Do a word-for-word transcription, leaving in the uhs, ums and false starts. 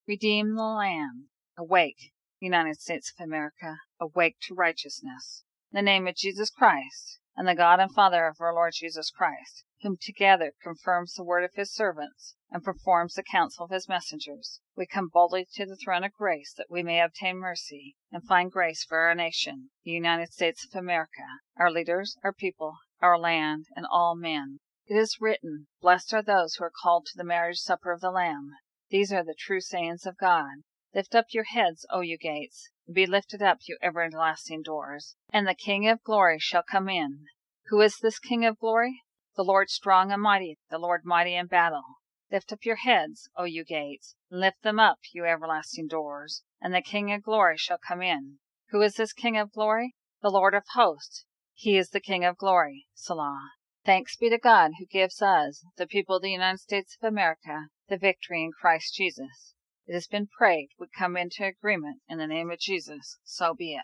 Redeem the land. Awake, United States of America. Awake to righteousness. In the name of Jesus Christ, and the God and Father of our Lord Jesus Christ, whom together confirms the word of his servants, and performs the counsel of his messengers, we come boldly to the throne of grace, that we may obtain mercy, and find grace for our nation, the United States of America, our leaders, our people, our land, and all men. It is written, Blessed are those who are called to the marriage supper of the Lamb. These are the true sayings of God. Lift up your heads, O you gates, and be lifted up, you everlasting doors, and the King of glory shall come in. Who is this King of glory? The Lord strong and mighty, the Lord mighty in battle. Lift up your heads, O you gates, and lift them up, you everlasting doors, and the King of glory shall come in. Who is this King of glory? The Lord of hosts. He is the King of glory. Selah. Thanks be to God who gives us, the people of the United States of America, the victory in Christ Jesus. It has been prayed we come into agreement in the name of Jesus. So be it.